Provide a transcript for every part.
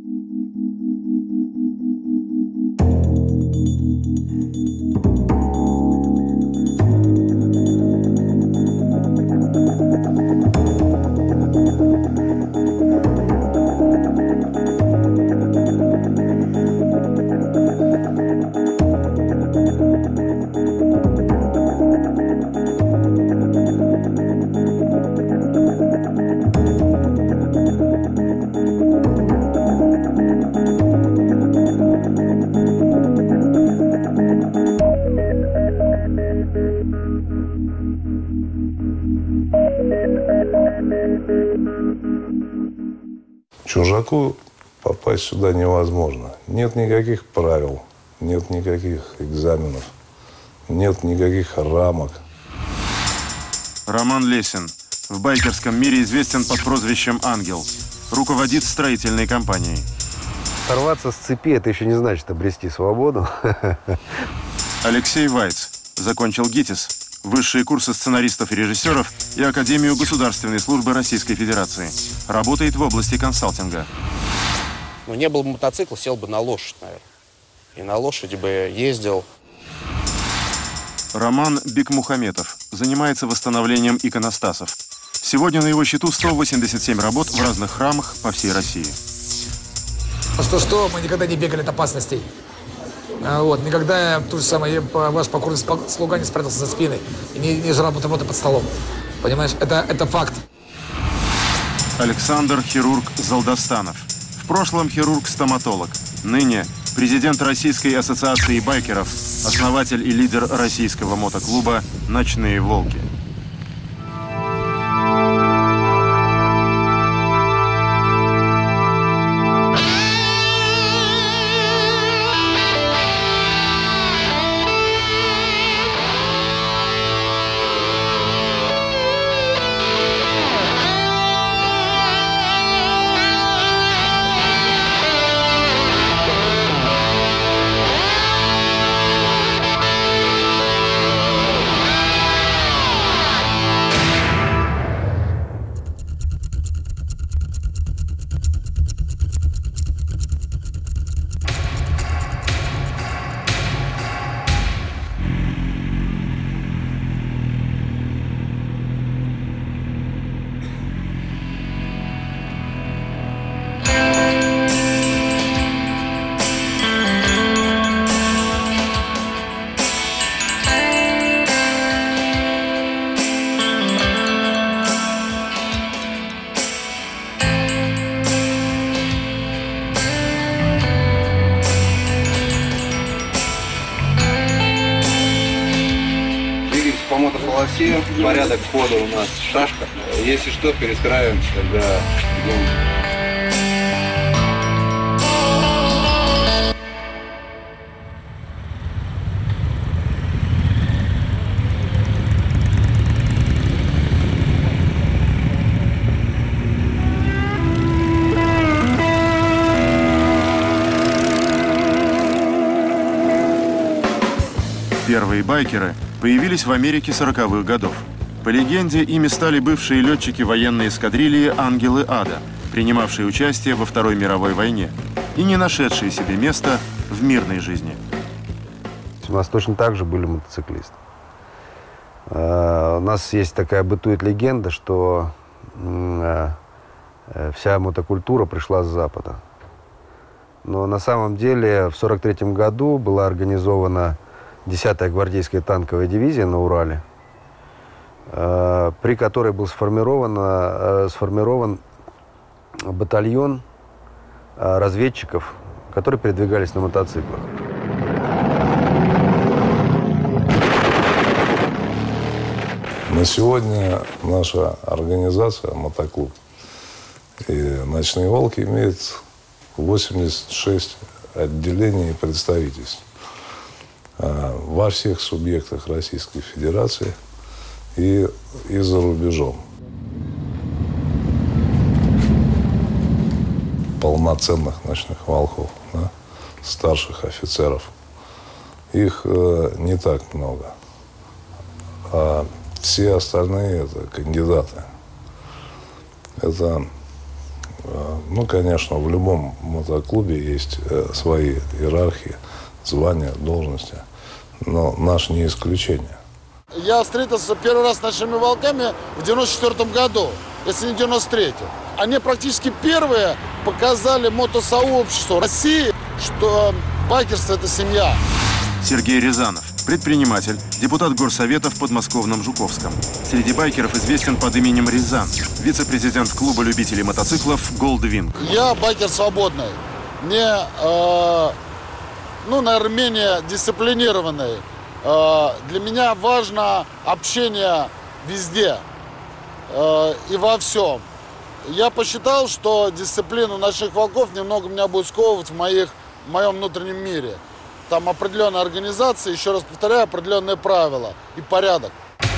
Чужаку попасть сюда невозможно. Нет никаких правил, нет никаких экзаменов, нет никаких рамок. Роман Лесин. В байкерском мире известен под прозвищем «Ангел». Руководит строительной компанией. Сорваться с цепи – это еще не значит обрести свободу. Алексей Вайц. Закончил ГИТИС. Высшие курсы сценаристов и режиссеров и Академию государственной службы Российской Федерации. Работает в области консалтинга. Ну, не был бы мотоцикл, сел бы на лошадь, наверное. И на лошади бы ездил. Роман Бикмухаметов. Занимается восстановлением иконостасов. Сегодня на его счету 187 работ в разных храмах по всей России. Что, мы никогда не бегали от опасностей. Вот, никогда то же самое, ваш покорный слуга не спрятался за спиной и не жрал бутерброды под столом. Понимаешь, это факт. Александр Хирург Залдостанов. В прошлом хирург-стоматолог. Ныне президент Российской ассоциации байкеров, основатель и лидер российского мотоклуба «Ночные волки». По мотополосе, порядок хода у нас шашка. Если что, перестраиваемся, когда идем. Первые байкеры появились в Америке 40-х годов. По легенде, ими стали бывшие летчики военной эскадрильи «Ангелы Ада», принимавшие участие во Второй мировой войне и не нашедшие себе места в мирной жизни. У нас точно так же были мотоциклисты. У нас есть такая бытует легенда, что вся мотокультура пришла с Запада. Но на самом деле в 1943 году была организована 10-я гвардейская танковая дивизия на Урале, при которой был сформирован батальон разведчиков, которые передвигались на мотоциклах. На сегодня наша организация «Мотоклуб» и «Ночные волки» имеет 86 отделений и представительств во всех субъектах Российской Федерации и за рубежом. Полноценных ночных волков, да, старших офицеров. Их не так много. А все остальные – это кандидаты. Это Ну, конечно, в любом мотоклубе есть свои иерархии, звания, должности. Но наш не исключение. Я встретился первый раз с нашими волками в 94 году, если не 93-м. Они практически первые показали мотосообществу России, что байкерство – это семья. Сергей Рязанов, предприниматель, депутат горсовета в подмосковном Жуковском. Среди байкеров известен под именем Рязан, вице-президент клуба любителей мотоциклов «Голдвинг». Я байкер свободный, наверное, менее дисциплинированный. Для меня важно общение везде и во всем. Я посчитал, что дисциплину ночных волков немного меня будет сковывать в моем внутреннем мире. Там определенная организация, еще раз повторяю, определенные правила и порядок.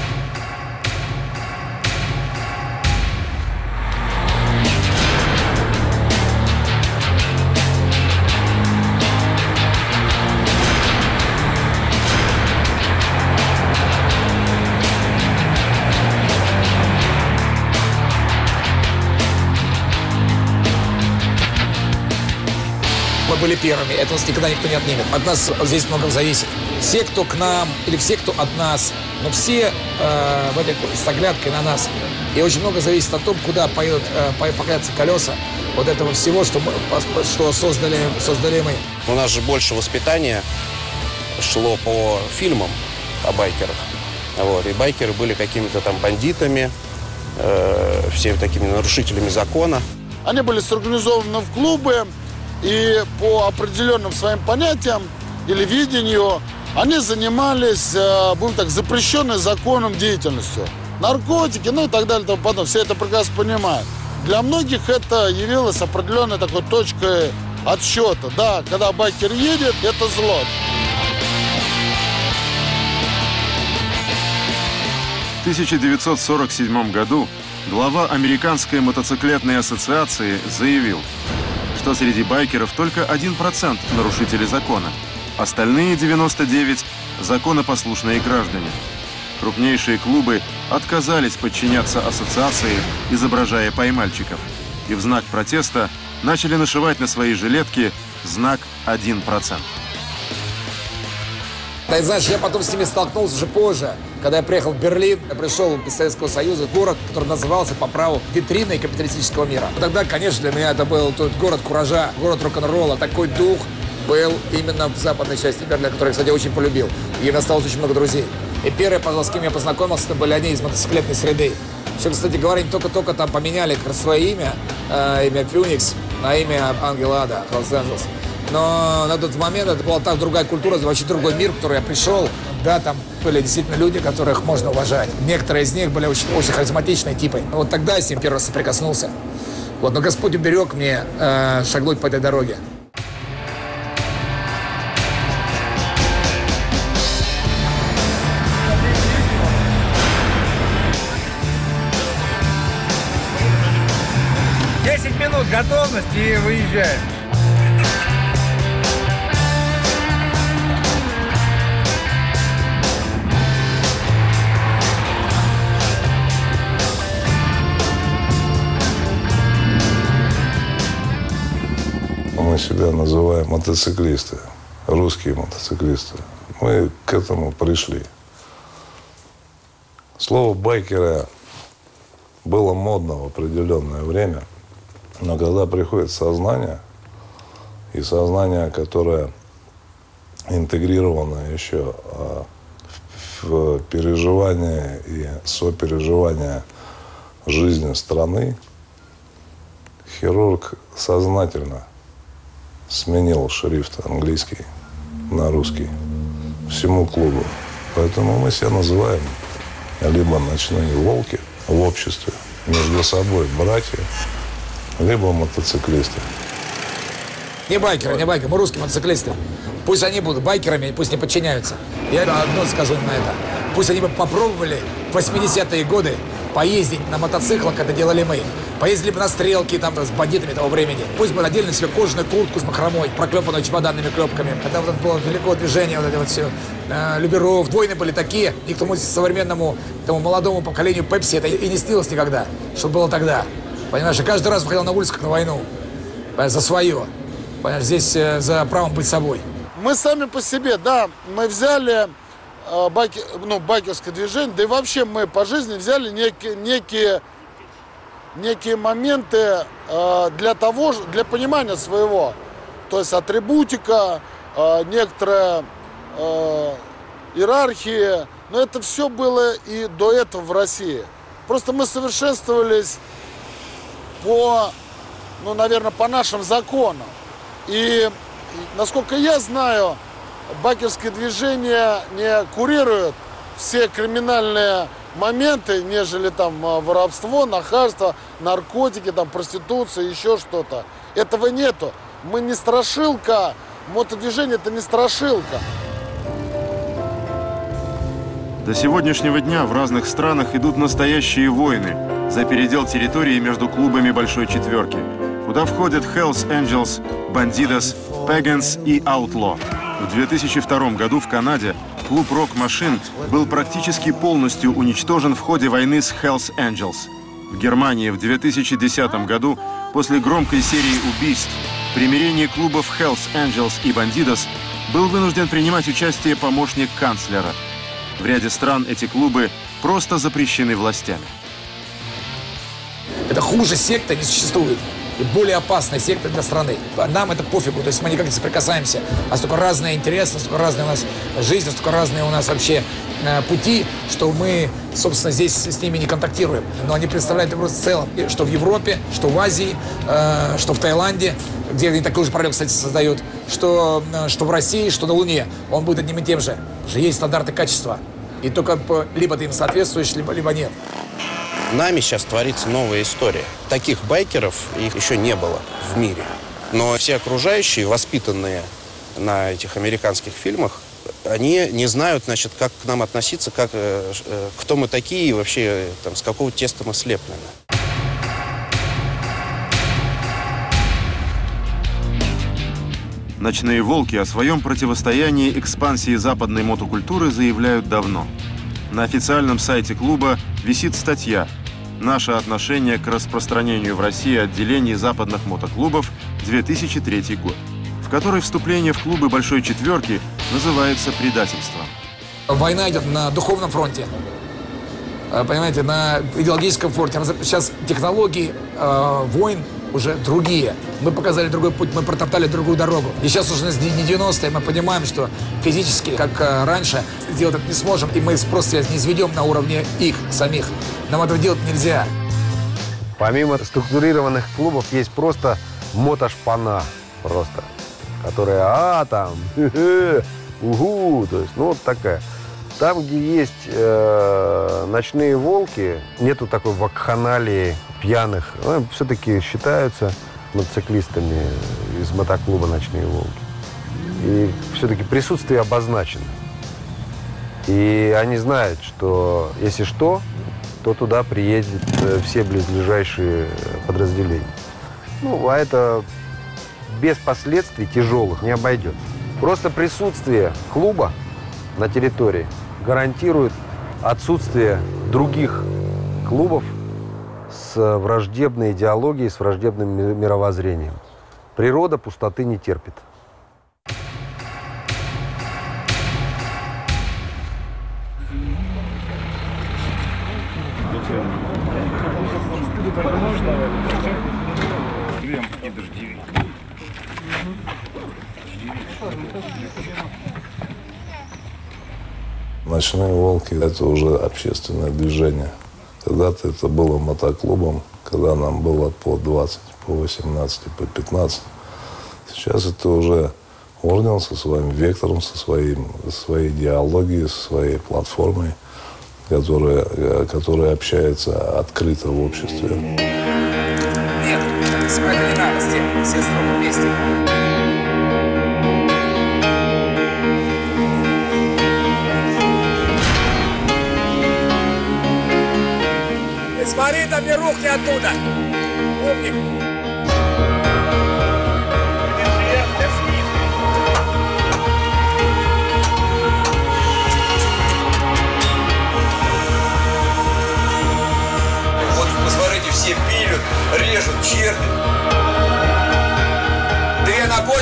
Мы были первыми, это нас никогда никто не отнимет. От нас здесь многом зависит. Все, кто к нам, или все, кто от нас, но все в этой с оглядкой на нас. И очень много зависит от того, куда покатятся колеса вот этого всего, что создали мы. У нас же больше воспитания шло по фильмам о байкерах. Вот. И байкеры были какими-то там бандитами, всеми такими нарушителями закона. Они были сорганизованы в клубы, и по определенным своим понятиям или видению они занимались, будем так, запрещенной законом деятельностью. Наркотики, и так далее, и тому подобное. Все это прекрасно понимают. Для многих это явилось определенной такой точкой отсчета. Да, когда байкер едет, это зло. В 1947 году глава Американской мотоциклетной ассоциации заявил, что среди байкеров только 1% нарушители закона. Остальные 99% – законопослушные граждане. Крупнейшие клубы отказались подчиняться ассоциации, изображая поймальчиков. И в знак протеста начали нашивать на свои жилетки знак 1%. Да, и знаешь, я потом с ними столкнулся уже позже. Когда я приехал в Берлин, я пришел из Советского Союза, город, который назывался по праву витриной капиталистического мира. Тогда, конечно, для меня это был тот город куража, город рок-н-ролла. Такой дух был именно в западной части Берлина, который я, кстати, очень полюбил. И у меня осталось очень много друзей. И первые, с кем я познакомился, это были они из мотоциклетной среды. Еще, кстати говоря, они только-только там поменяли свое имя, имя Фюникс, на имя Ангела Ада, Лос-Анджелес. Но на тот момент это была так другая культура, вообще другой мир, в который я пришел. Да, там были действительно люди, которых можно уважать. Некоторые из них были очень, очень харизматичные типы. Вот тогда я с ним первый раз соприкоснулся. Вот, но Господь уберег мне шагнуть по этой дороге. минут готовности и выезжаем. Мы себя называем мотоциклисты, русские мотоциклисты. Мы к этому пришли. Слово «байкеры» было модно в определенное время, но когда приходит сознание, и сознание, которое интегрировано еще в переживание и сопереживание жизни страны, хирург сознательно сменил шрифт английский на русский всему клубу. Поэтому мы себя называем либо ночные волки в обществе, между собой братья, либо мотоциклисты. Не байкеры, не байкеры, мы русские мотоциклисты. Пусть они будут байкерами, пусть не подчиняются. Я одно скажу на это. Пусть они бы попробовали в 80-е годы поездить на мотоциклах, это делали мы. Поездили бы на стрелки там с бандитами того времени. Пусть бы надели на себе кожаную куртку с бахромой, проклепанную чемоданными клепками. Это вот было великое движение, вот это вот все. Люберов, войны были такие. Никто современному, тому молодому поколению Пепси это и не снилось никогда, что было тогда. Понимаешь, и каждый раз выходил на улицу, как на войну. За свое. Понимаешь, здесь за правом быть собой. Мы сами по себе, да, мы взяли байкерское движение, да и вообще мы по жизни взяли некие моменты для понимания своего. То есть атрибутика, некоторая иерархия. Но это все было и до этого в России. Просто мы совершенствовались наверное, по нашим законам. И, насколько я знаю, байкерское движение не курирует все криминальные моменты, нежели там воровство, нахальство, наркотики, там проституция, еще что-то. Этого нету. Мы не страшилка. Мотодвижение — это не страшилка. До сегодняшнего дня в разных странах идут настоящие войны за передел территории между клубами Большой Четверки, куда входят Hells Angels, Bandidos, Pagans и Outlaw. В 2002 году в Канаде клуб Rock Machine был практически полностью уничтожен в ходе войны с Hells Angels. В Германии в 2010 году после громкой серии убийств в примирении клубов Hells Angels и Bandidos был вынужден принимать участие помощник канцлера. В ряде стран эти клубы просто запрещены властями. Это хуже секты не существует. И более опасная секта для страны. Нам это пофигу, то есть мы никак не соприкасаемся. А столько разные интересы, столько разные у нас жизнь, столько разные у нас вообще пути, что мы, собственно, здесь с ними не контактируем. Но они представляют угрозу в целом, что в Европе, что в Азии, что в Таиланде, где они такую же проблему, кстати, создают, что в России, что на Луне. Он будет одним и тем же. Уже есть стандарты качества. И только либо ты им соответствуешь, либо нет. Нами сейчас творится новая история. Таких байкеров, их еще не было в мире. Но все окружающие, воспитанные на этих американских фильмах, они не знают, значит, как к нам относиться, кто мы такие и вообще там, с какого теста мы слеплены. Ночные волки о своем противостоянии экспансии западной мотокультуры заявляют давно. На официальном сайте клуба висит статья «Наше отношение к распространению в России отделений западных мотоклубов 2003 год», в которой вступление в клубы Большой Четверки называется предательством. Война идет на духовном фронте, понимаете, на идеологическом фронте. Сейчас технологии войн уже другие. Мы показали другой путь, мы протоптали другую дорогу. И сейчас уже не 90-е, мы понимаем, что физически, как раньше, сделать это не сможем, и мы просто не изведем на уровне их самих. Нам этого делать нельзя. Помимо структурированных клубов есть просто мотошпана, которая, угу, то есть, вот такая. Там, где есть ночные волки, нету такой вакханалии пьяных. Все-таки считаются мотоциклистами из мотоклуба «Ночные волки». И все-таки присутствие обозначено. И они знают, что если что, то туда приедут все близлежащие подразделения. А это без последствий тяжелых не обойдется. Просто присутствие клуба на территории гарантирует отсутствие других клубов с враждебной идеологией, с враждебным мировоззрением. Природа пустоты не терпит. «Ночные волки» — это уже общественное движение. Когда-то это было мотоклубом, когда нам было по 20, по 18, по 15. Сейчас это уже орден со своим вектором, со своей идеологией, со своей платформой, которая общается открыто в обществе. Нет, это не надо, все строго вместе. Смотри, там не рухни оттуда! Умник! Вот посмотрите, все пилят,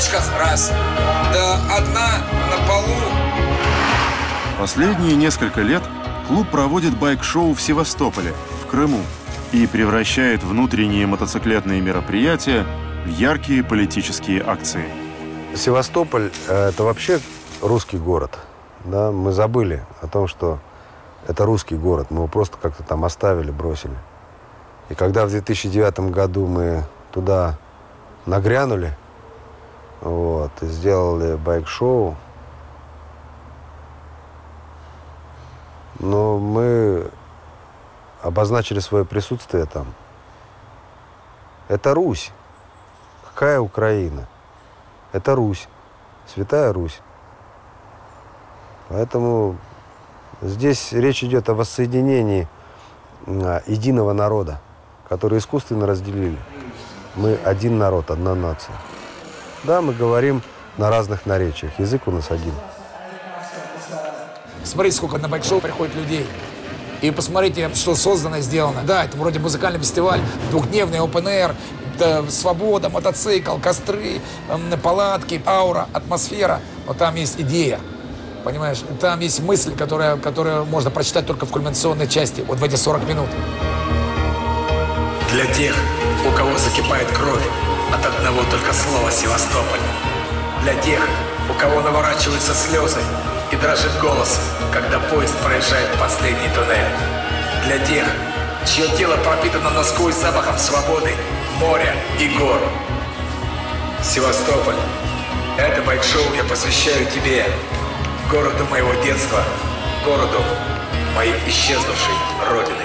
кочках – раз. Да одна на полу. Последние несколько лет клуб проводит байк-шоу в Севастополе, в Крыму, и превращает внутренние мотоциклетные мероприятия в яркие политические акции. Севастополь – это вообще русский город. Да? Мы забыли о том, что это русский город. Мы его просто как-то там оставили, бросили. И когда в 2009 году мы туда нагрянули, вот, и сделали байк-шоу, но мы обозначили свое присутствие там. Это Русь. Какая Украина? Это Русь. Святая Русь. Поэтому здесь речь идет о воссоединении единого народа, который искусственно разделили. Мы один народ, одна нация. Да, мы говорим на разных наречиях. Язык у нас один. Смотрите, сколько на байк-шоу приходит людей. И посмотрите, что создано, сделано. Да, это вроде музыкальный фестиваль, двухдневный open-air, свобода, мотоцикл, костры, палатки, аура, атмосфера. Но там есть идея, понимаешь? Там есть мысль, которую можно прочитать только в кульминационной части, вот в эти 40 минут. Для тех, у кого закипает кровь от одного только слова «Севастополь». Для тех, у кого наворачиваются слезы и дрожит голос, когда поезд проезжает последний туннель. Для тех, чье тело пропитано насквозь запахом свободы, моря и гор. Севастополь, это байк-шоу я посвящаю тебе, городу моего детства, городу моей исчезнувшей родины.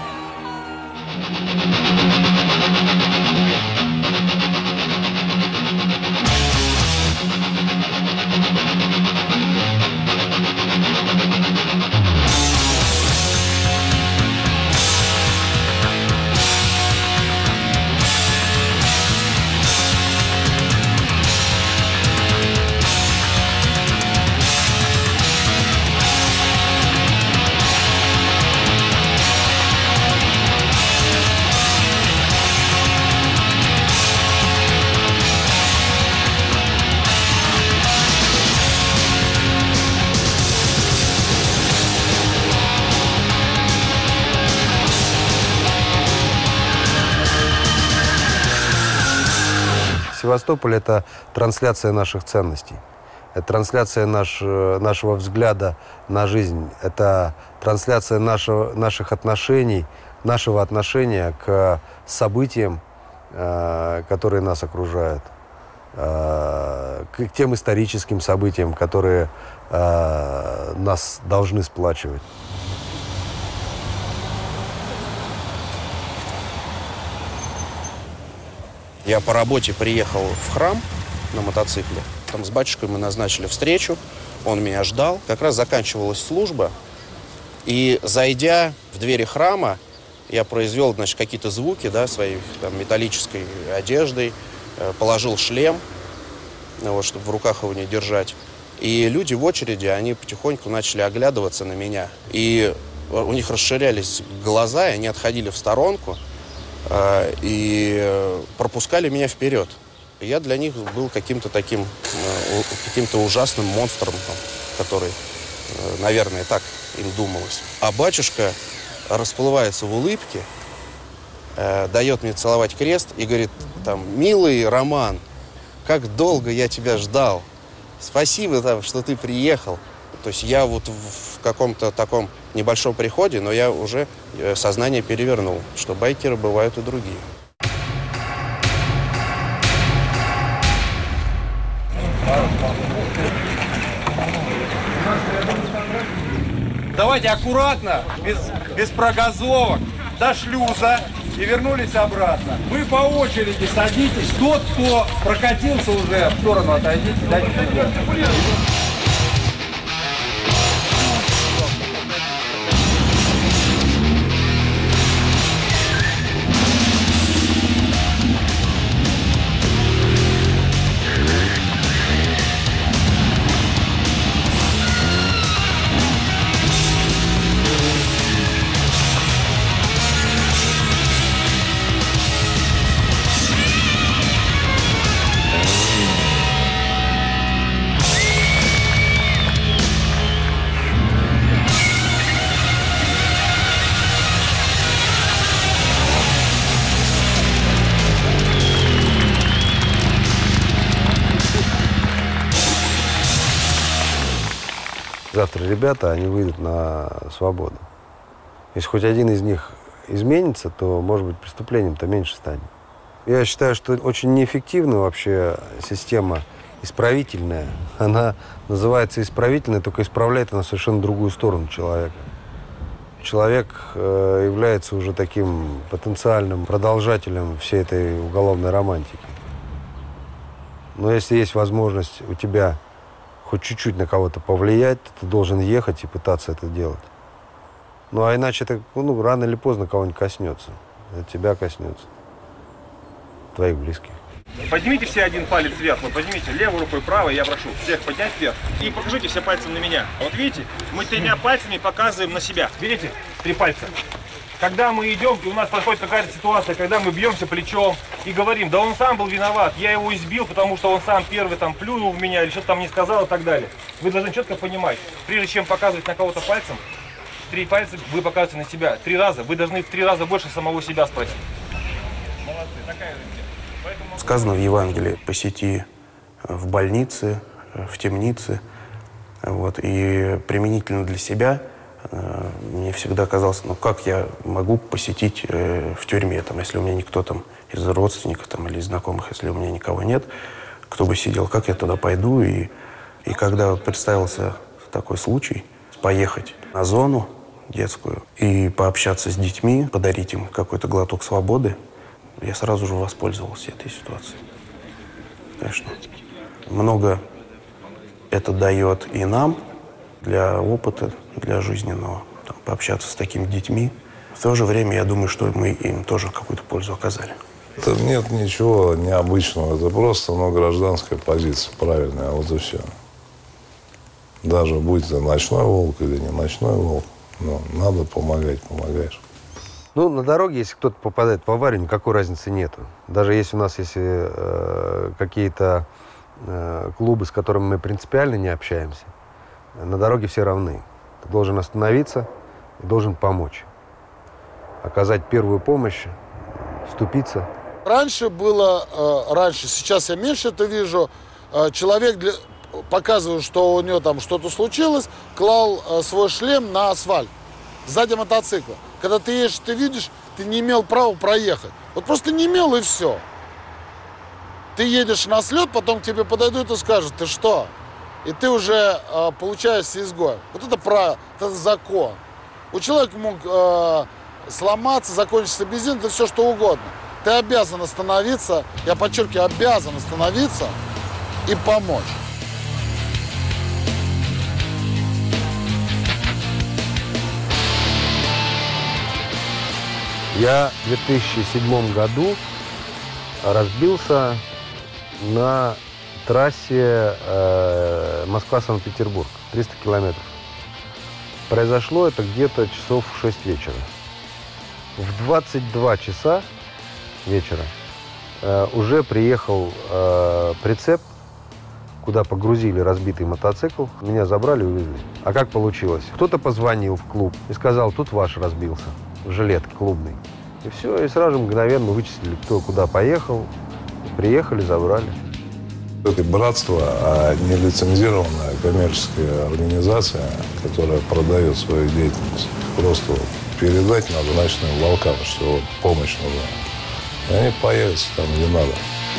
Севастополь – это трансляция наших ценностей. Это трансляция нашего взгляда на жизнь. Это трансляция наших отношений, нашего отношения к событиям, которые нас окружают, к тем историческим событиям, которые нас должны сплачивать. Я по работе приехал в храм на мотоцикле. Там с батюшкой мы назначили встречу. Он меня ждал. Как раз заканчивалась служба. И, зайдя в двери храма, я произвел, значит, какие-то звуки, да, своей там, металлической одеждой, положил шлем, вот, чтобы в руках его не держать. И люди в очереди, они потихоньку начали оглядываться на меня. И у них расширялись глаза, и они отходили в сторонку и пропускали меня вперед. И я для них был каким-то таким, каким-то ужасным монстром, который, наверное, так им думалось. А батюшка расплывается в улыбке, дает мне целовать крест и говорит, там, милый Роман, как долго я тебя ждал. Спасибо, там, что ты приехал. То есть я вот в каком-то таком небольшом приходе, но я уже сознание перевернул, что байкеры бывают и другие. Давайте аккуратно, без прогазовок, до шлюза и вернулись обратно. Вы по очереди садитесь. Тот, кто прокатился уже, в сторону отойдите, дайте придет. завтра ребята, они выйдут на свободу. Если хоть один из них изменится, то, может быть, преступлением-то меньше станет. Я считаю, что очень неэффективна вообще система исправительная. Она называется исправительной, только исправляет она совершенно другую сторону человека. Человек является уже таким потенциальным продолжателем всей этой уголовной романтики. Но если есть возможность у тебя хоть чуть-чуть на кого-то повлиять, то ты должен ехать и пытаться это делать. Ну, а иначе это, рано или поздно кого-нибудь коснется. Это тебя коснется. Твоих близких. Поднимите все один палец вверх. Вот поднимите левой рукой, правой, я прошу всех поднять вверх. И покажите все пальцем на меня. Вот видите, мы 3 пальцами показываем на себя. Видите? 3 пальца. Когда мы идем, у нас происходит какая-то ситуация, когда мы бьемся плечом и говорим, да он сам был виноват, я его избил, потому что он сам первый там плюнул в меня или что-то там не сказал и так далее. Вы должны четко понимать, прежде чем показывать на кого-то пальцем, 3 пальца вы показываете на себя 3 раза. Вы должны в 3 раза больше самого себя спросить. Молодцы, такая же. Сказано в Евангелии: посети в больнице, в темнице. Вот. И применительно для себя мне всегда казалось, как я могу посетить в тюрьме, если у меня никто там из родственников или из знакомых, если у меня никого нет, кто бы сидел, как я туда пойду. И когда представился такой случай, поехать на зону детскую и пообщаться с детьми, подарить им какой-то глоток свободы, я сразу же воспользовался этой ситуацией. Конечно. Много это дает и нам, для опыта, для жизненного, пообщаться с такими детьми. В то же время, я думаю, что мы им тоже какую-то пользу оказали. Это нет ничего необычного. Это просто, гражданская позиция, правильная, вот и все. Даже будь это ночной волк или не ночной волк, надо помогать, помогаешь. На дороге, если кто-то попадает в аварию, никакой разницы нету. Даже если у нас есть какие-то клубы, с которыми мы принципиально не общаемся, на дороге все равны. Ты должен остановиться и должен помочь. Оказать первую помощь, вступиться. Раньше было, сейчас я меньше это вижу, человек, показывая, что у него там что-то случилось, клал свой шлем на асфальт, сзади мотоцикла. Когда ты едешь, ты видишь, ты не имел права проехать. Вот просто не имел, и все. Ты едешь на слет, потом к тебе подойдут и скажут: ты что? И ты уже получаешься изгоем. Вот это правило, это закон. У человека мог сломаться, закончиться бензин, это все что угодно. Ты обязан остановиться, я подчеркиваю, обязан остановиться и помочь. Я в 2007 году разбился на трассе Москва-Санкт-Петербург, 300 километров. Произошло это где-то часов в 6 вечера. В 22 часа вечера уже приехал прицеп, куда погрузили разбитый мотоцикл. Меня забрали и увезли. А как получилось? Кто-то позвонил в клуб и сказал: тут ваш разбился, в жилетке клубный. И все, и сразу же мгновенно вычислили, кто куда поехал. Приехали, забрали. Это братство, а не лицензированная коммерческая организация, которая продает свою деятельность. Просто передать надо ночным волкам, что помощь нужна. И они появятся там, где надо.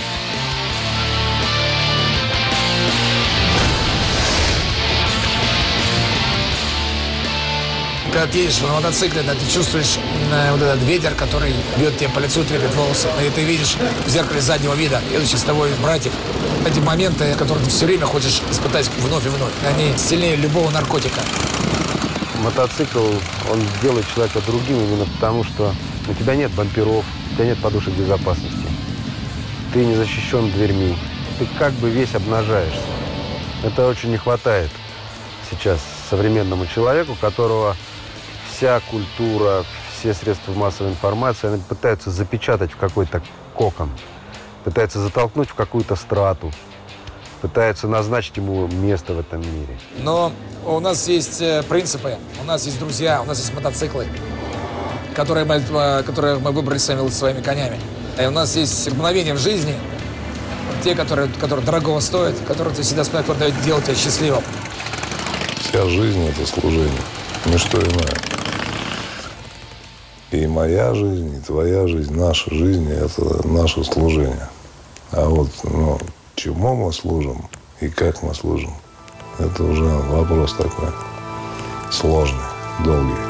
Когда ты едешь на мотоцикле, ты чувствуешь вот этот ветер, который бьет тебе по лицу, трепет волосы. И ты видишь в зеркале заднего вида едущих с тобой братьев. Эти моменты, которые ты все время хочешь испытать вновь и вновь, они сильнее любого наркотика. Мотоцикл, он делает человека другим именно потому, что у тебя нет бамперов, у тебя нет подушек безопасности. Ты не защищен дверьми. Ты как бы весь обнажаешься. Это очень не хватает сейчас современному человеку, которого вся культура, все средства массовой информации, они пытаются запечатать в какой-то кокон, пытаются затолкнуть в какую-то страту, пытаются назначить ему место в этом мире. Но у нас есть принципы, у нас есть друзья, у нас есть мотоциклы, которые мы выбрали своими конями. И у нас есть мгновения в жизни, те, которые дорогого стоят, которые ты всегда вспоминаешь, которые делают тебя счастливым. Вся жизнь – это служение, ничто иное. И моя жизнь, и твоя жизнь, наша жизнь – это наше служение. А вот чему мы служим и как мы служим, это уже вопрос такой сложный, долгий.